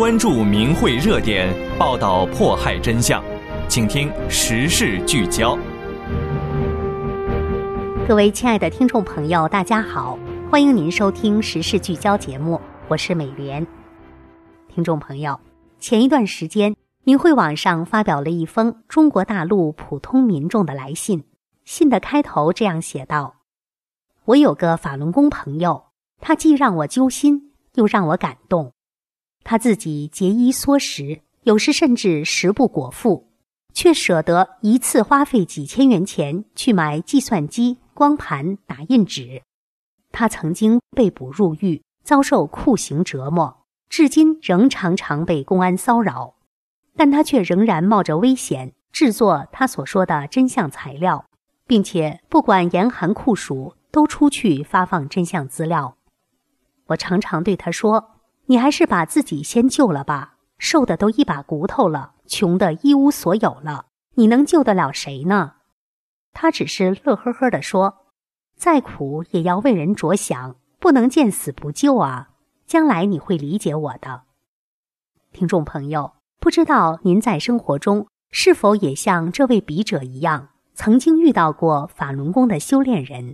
关注民汇热点，报道迫害真相，请听时事聚焦。 各位亲爱的听众朋友，大家好，欢迎您收听时事聚焦节目，我是美莲。听众朋友，前一段时间民汇网上发表了一封中国大陆普通民众的来信，信的开头这样写道：我有个法轮功朋友，他既让我揪心，又让我感动。他自己节衣缩食，有时甚至食不果腹，却舍得一次花费几千元钱去买计算机、光盘、打印纸。他曾经被捕入狱，遭受酷刑折磨，至今仍常常被公安骚扰，但他却仍然冒着危险制作他所说的真相材料，并且不管严寒酷暑都出去发放真相资料。我常常对他说，你还是把自己先救了吧，瘦的都一把骨头了，穷的一无所有了，你能救得了谁呢？他只是乐呵呵地说，再苦也要为人着想，不能见死不救啊，将来你会理解我的。听众朋友，不知道您在生活中是否也像这位笔者一样，曾经遇到过法轮功的修炼人。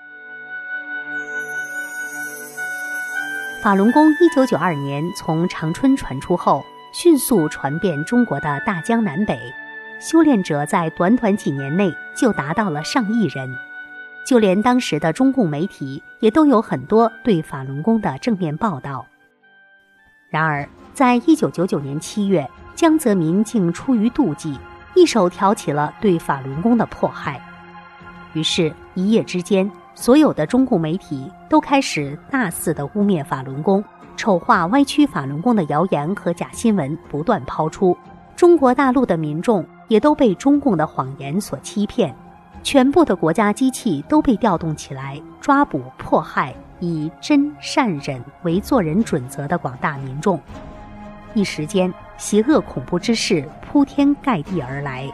法轮功1992年从长春传出后，迅速传遍中国的大江南北，修炼者在短短几年内就达到了上亿人，就连当时的中共媒体也都有很多对法轮功的正面报道。然而，在1999年7月，江泽民竟出于妒忌，一手挑起了对法轮功的迫害。于是，一夜之间，所有的中共媒体都开始大肆地污蔑法轮功，丑化歪曲法轮功的谣言和假新闻不断抛出，中国大陆的民众也都被中共的谎言所欺骗，全部的国家机器都被调动起来，抓捕迫害以真善忍为做人准则的广大民众。一时间，邪恶恐怖之事铺天盖地而来。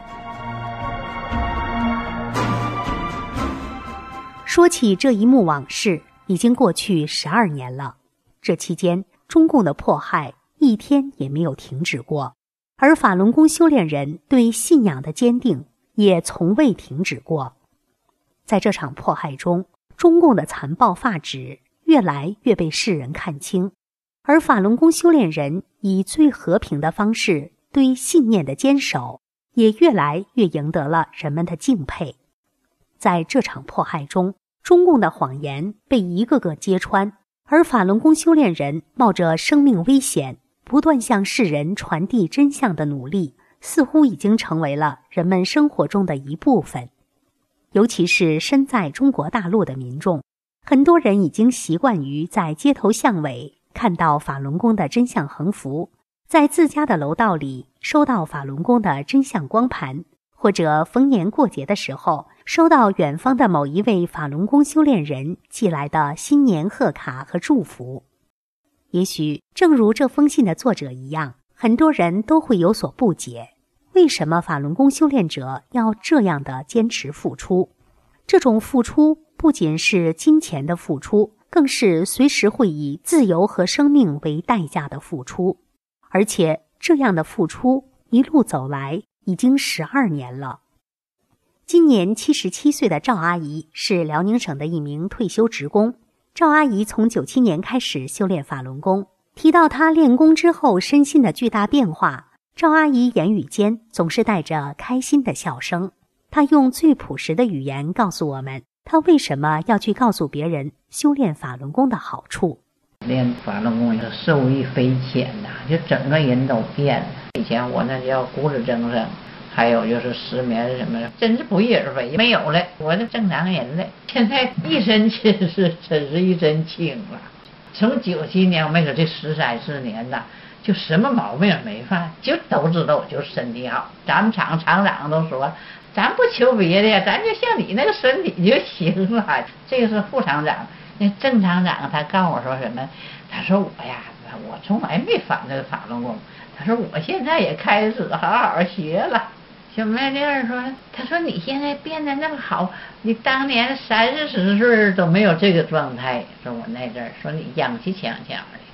说起这一幕往事，已经过去12年了。这期间，中共的迫害一天也没有停止过，而法轮功修炼人对信仰的坚定也从未停止过。在这场迫害中，中共的残暴发指越来越被世人看清，而法轮功修炼人以最和平的方式对信念的坚守，也越来越赢得了人们的敬佩。在这场迫害中，中共的谎言被一个个揭穿，而法轮功修炼人冒着生命危险，不断向世人传递真相的努力，似乎已经成为了人们生活中的一部分。尤其是身在中国大陆的民众，很多人已经习惯于在街头巷尾看到法轮功的真相横幅，在自家的楼道里收到法轮功的真相光盘，或者逢年过节的时候收到远方的某一位法轮功修炼人寄来的新年贺卡和祝福。也许正如这封信的作者一样，很多人都会有所不解，为什么法轮功修炼者要这样的坚持付出？这种付出不仅是金钱的付出，更是随时会以自由和生命为代价的付出。而且这样的付出一路走来已经12年了。今年77岁的赵阿姨是辽宁省的一名退休职工。赵阿姨从97年开始修炼法轮功，提到她练功之后身心的巨大变化，赵阿姨言语间总是带着开心的笑声。她用最朴实的语言告诉我们，她为什么要去告诉别人修炼法轮功的好处。 练法轮功是受益匪浅呐，就整个人都变了。以前我那叫骨质增生，还有就是失眠什么的，真是不翼而飞，没有了，我就正常人了。现在一身轻是真是一身轻了。从97年，我没说这13、14年呐，就什么毛病也没犯，就都知道我就身体好。咱们厂长都说，咱不求别的，咱就像你那个身体就行了。这个是副厂长。那郑厂长他告诉我说什么？他说我从来没反这个法轮功。他说我现在也开始好好学了。小麦粒儿说，他说你现在变得那么好，你当年30、40岁都没有这个状态。说我那阵儿说你氧气强的。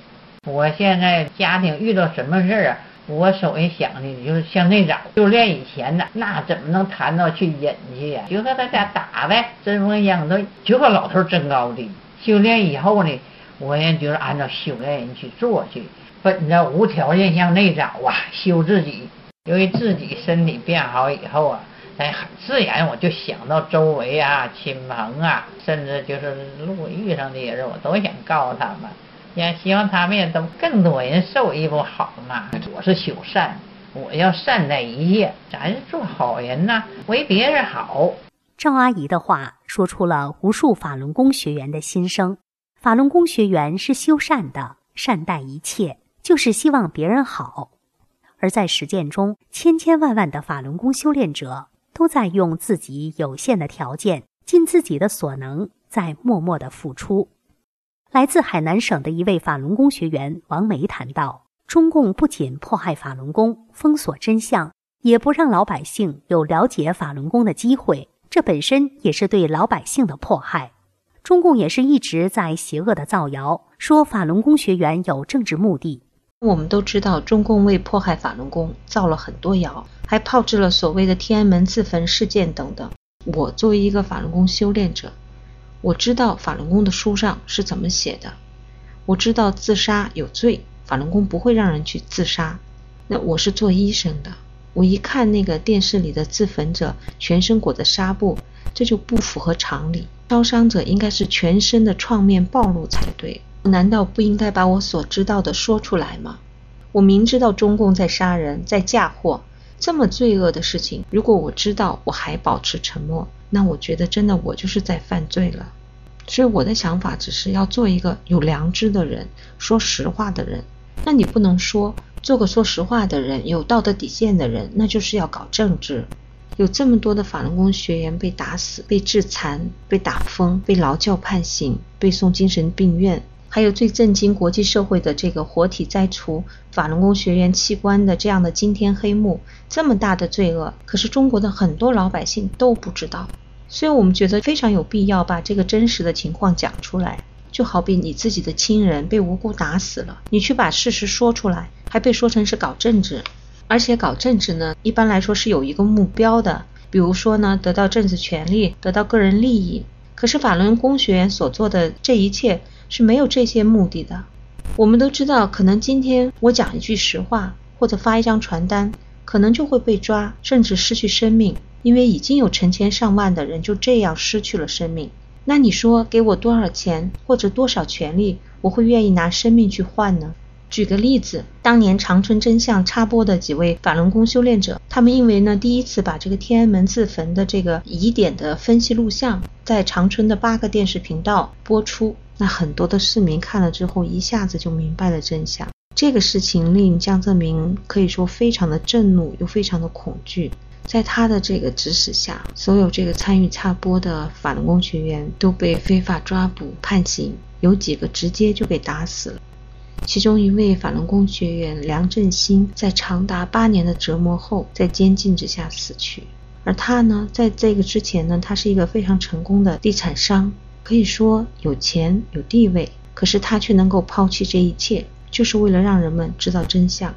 我现在家庭遇到什么事儿啊，我首先想的就是像那早修炼以前呢，那怎么能谈到去忍去呀？就和大家打呗，针锋相对，就和老头争高低。修炼以后呢，我也就是按照修炼人去做去，本着无条件向内找啊，修自己。由于自己身体变好以后啊，很自然我就想到周围啊、亲朋啊，甚至就是路遇上这些人，我都想告诉他们，也希望他们也都更多人受益不好嘛。我是修善，我要善待一切，咱是做好人呐，为别人好。 赵阿姨的话说出了无数法轮功学员的心声。法轮功学员是修善的，善待一切，就是希望别人好。而在实践中，千千万万的法轮功修炼者都在用自己有限的条件，尽自己的所能，在默默的付出。来自海南省的一位法轮功学员王梅谈到，中共不仅迫害法轮功，封锁真相，也不让老百姓有了解法轮功的机会，这本身也是对老百姓的迫害。中共也是一直在邪恶的造谣，说法轮功学员有政治目的。 我们都知道，中共为迫害法轮功造了很多谣，还炮制了所谓的天安门自焚事件等等。我作为一个法轮功修炼者，我知道法轮功的书上是怎么写的，我知道自杀有罪，法轮功不会让人去自杀。那我是做医生的，我一看那个电视里的自焚者全身裹着纱布，这就不符合常理。烧伤者应该是全身的创面暴露才对，难道不应该把我所知道的说出来吗？我明知道中共在杀人，在嫁祸，这么罪恶的事情，如果我知道我还保持沉默，那我觉得真的我就是在犯罪了。所以我的想法只是要做一个有良知的人，说实话的人。那你不能说做个说实话的人，有道德底线的人，那就是要搞政治。有这么多的法轮功学员被打死、被致残、被打疯、被劳教判刑、被送精神病院，还有最震惊国际社会的这个活体摘除法轮功学员器官的这样的惊天黑幕，这么大的罪恶，可是中国的很多老百姓都不知道。所以我们觉得非常有必要把这个真实的情况讲出来。就好比你自己的亲人被无辜打死了，你去把事实说出来，还被说成是搞政治。而且搞政治呢，一般来说是有一个目标的，比如说呢，得到政治权利，得到个人利益。可是法轮功学员所做的这一切是没有这些目的的。我们都知道，可能今天我讲一句实话，或者发一张传单，可能就会被抓，甚至失去生命，因为已经有成千上万的人就这样失去了生命。那你说给我多少钱或者多少权利，我会愿意拿生命去换呢？举个例子，当年长春真相插播的几位法轮功修炼者，他们因为呢第一次把这个天安门自焚的这个疑点的分析录像在长春的8个电视频道播出，那很多的市民看了之后一下子就明白了真相。这个事情令江泽民可以说非常的震怒，又非常的恐惧。在他的这个指使下，所有这个参与插播的法轮功学员都被非法抓捕判刑，有几个直接就被打死了。其中一位法轮功学员梁振兴在长达8年的折磨后，在监禁之下死去。而他呢，在这个之前呢，他是一个非常成功的地产商，可以说有钱有地位，可是他却能够抛弃这一切，就是为了让人们知道真相。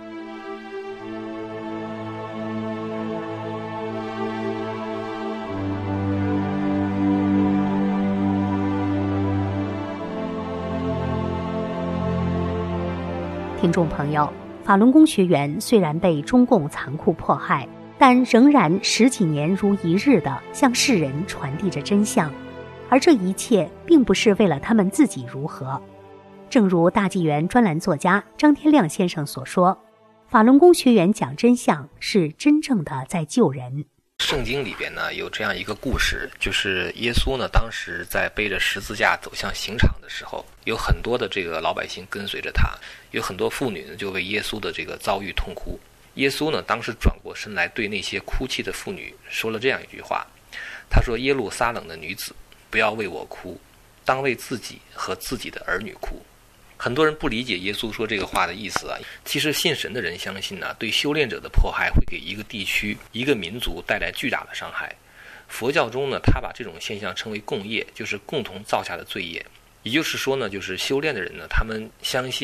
听众朋友，法轮功学员虽然被中共残酷迫害，但仍然10几年如一日地向世人传递着真相，而这一切并不是为了他们自己如何。正如大纪元专栏作家张天亮先生所说，法轮功学员讲真相是真正的在救人。 圣经里边呢有这样一个故事，就是耶稣呢当时在背着十字架走向刑场的时候，有很多的这个老百姓跟随着他，有很多妇女呢就为耶稣的这个遭遇痛哭。耶稣呢当时转过身来对那些哭泣的妇女说了这样一句话，他说：耶路撒冷的女子，不要为我哭，当为自己和自己的儿女哭。很多人不理解耶稣说这个话的意思啊。其实信神的人相信呢，对修炼者的迫害会给一个地区、一个民族带来巨大的伤害。佛教中呢，他把这种现象称为共业，就是共同造下的罪业。也就是说呢，就是修炼的人呢，他们相信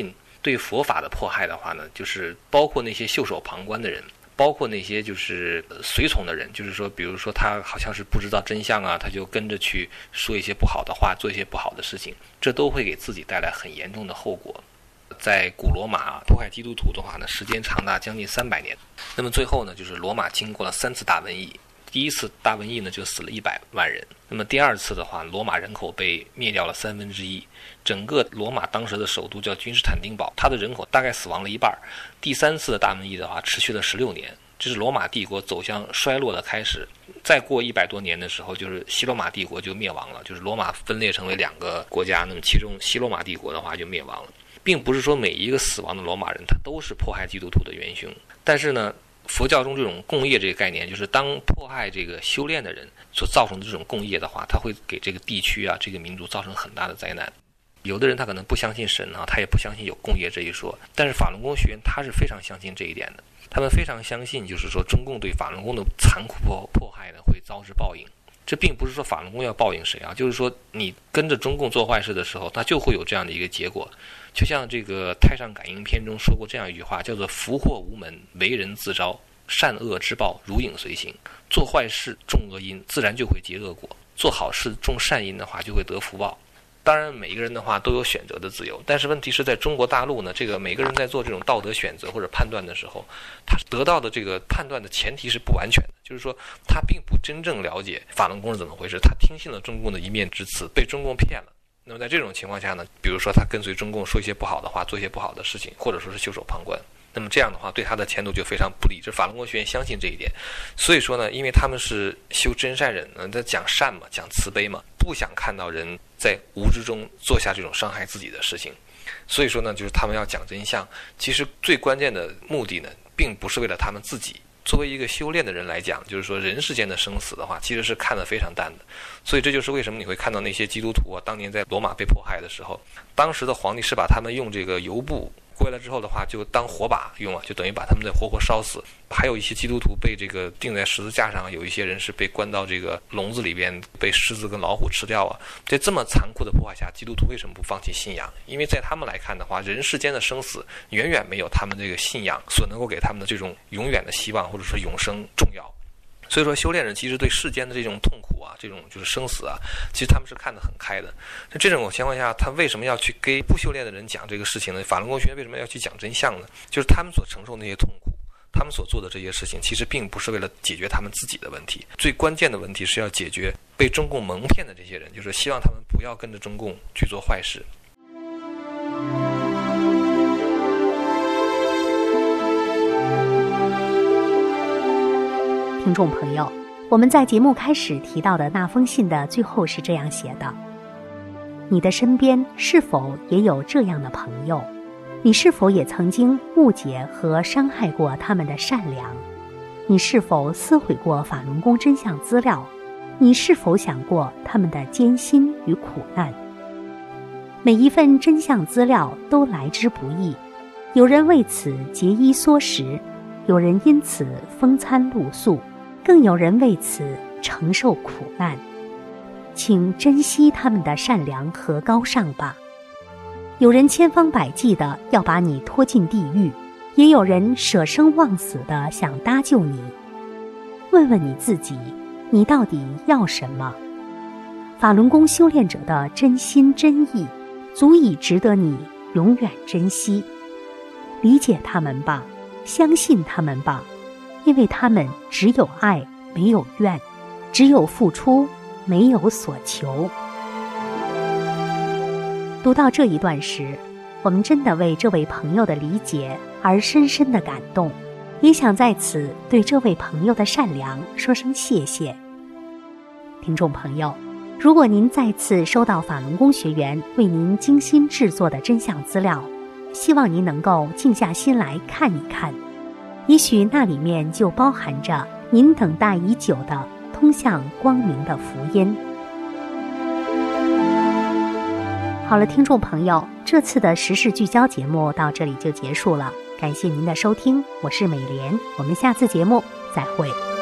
对佛法的迫害的话呢，就是包括那些袖手旁观的人，包括那些就是随从的人，就是说比如说他好像是不知道真相啊，他就跟着去说一些不好的话，做一些不好的事情，这都会给自己带来很严重的后果。在古罗马迫害基督徒的话呢，时间长达将近300年。那么最后呢，就是罗马经过了3次大瘟疫。第一次大瘟疫呢，就死了100万人。那么第二次的话，罗马人口被灭掉了1/3。整个罗马当时的首都叫君士坦丁堡，它的人口大概死亡了1半。第3次的大瘟疫的话，持续了16年，这是罗马帝国走向衰落的开始。再过100多年的时候，就是西罗马帝国就灭亡了，就是罗马分裂成为2个国家，那么其中西罗马帝国的话就灭亡了。并不是说每一个死亡的罗马人他都是迫害基督徒的元凶，但是呢，佛教中这种共业这个概念，就是当迫害这个修炼的人所造成的这种共业的话，他会给这个地区啊、这个民族造成很大的灾难。有的人他可能不相信神啊，他也不相信有共业这一说，但是法轮功学员他是非常相信这一点的，他们非常相信，就是说中共对法轮功的残酷迫害呢会遭致报应。这并不是说法轮功要报应谁啊，就是说你跟着中共做坏事的时候，它就会有这样的一个结果。就像这个《太上感应篇》中说过这样一句话，叫做福祸无门，为人自招，善恶之报如影随形。做坏事种恶因，自然就会结恶果；做好事种善因的话，就会得福报。当然每一个人的话都有选择的自由，但是问题是在中国大陆呢，这个每个人在做这种道德选择或者判断的时候，他得到的这个判断的前提是不完全的，就是说他并不真正了解法轮功是怎么回事，他听信了中共的一面之词，被中共骗了。那么在这种情况下呢，比如说他跟随中共说一些不好的话，做一些不好的事情，或者说是袖手旁观，那么这样的话对他的前途就非常不利。这法轮功学员相信这一点，所以说呢，因为他们是修真善忍呢，他讲善嘛，讲慈悲嘛，不想看到人在无知中做下这种伤害自己的事情，所以说呢，就是他们要讲真相。其实最关键的目的呢，并不是为了他们自己。作为一个修炼的人来讲，就是说人世间的生死的话，其实是看得非常淡的。所以这就是为什么你会看到那些基督徒啊，当年在罗马被迫害的时候，当时的皇帝是把他们用这个油布归来之后的话，就当火把用啊，就等于把他们再活活烧死。还有一些基督徒被这个钉在十字架上，有一些人是被关到这个笼子里边，被狮子跟老虎吃掉啊。在这么残酷的迫害下，基督徒为什么不放弃信仰？因为在他们来看的话，人世间的生死远远没有他们这个信仰所能够给他们的这种永远的希望或者说永生重要。所以说修炼人其实对世间的这种痛苦啊，这种就是生死啊，其实他们是看得很开的。那这种情况下，他为什么要去给不修炼的人讲这个事情呢？法轮功学员为什么要去讲真相呢？就是他们所承受那些痛苦，他们所做的这些事情，其实并不是为了解决他们自己的问题，最关键的问题是要解决被中共蒙骗的这些人，就是希望他们不要跟着中共去做坏事。 听众朋友，我们在节目开始提到的那封信的最后是这样写的：你的身边是否也有这样的朋友？你是否也曾经误解和伤害过他们的善良？你是否撕毁过法轮功真相资料？你是否想过他们的艰辛与苦难？每一份真相资料都来之不易，有人为此节衣缩食，有人因此风餐露宿，更有人为此承受苦难。请珍惜他们的善良和高尚吧。有人千方百计地要把你拖进地狱，也有人舍生忘死地想搭救你。问问你自己，你到底要什么？法轮功修炼者的真心真意，足以值得你永远珍惜。理解他们吧，相信他们吧，因为他们只有爱，没有怨，只有付出，没有所求。读到这一段时，我们真的为这位朋友的理解而深深的感动，也想在此对这位朋友的善良说声谢谢。听众朋友，如果您再次收到法轮功学员为您精心制作的真相资料，希望您能够静下心来看一看，也许那里面就包含着您等待已久的通向光明的福音。好了，听众朋友，这次的时事聚焦节目到这里就结束了，感谢您的收听，我是美莲，我们下次节目再会。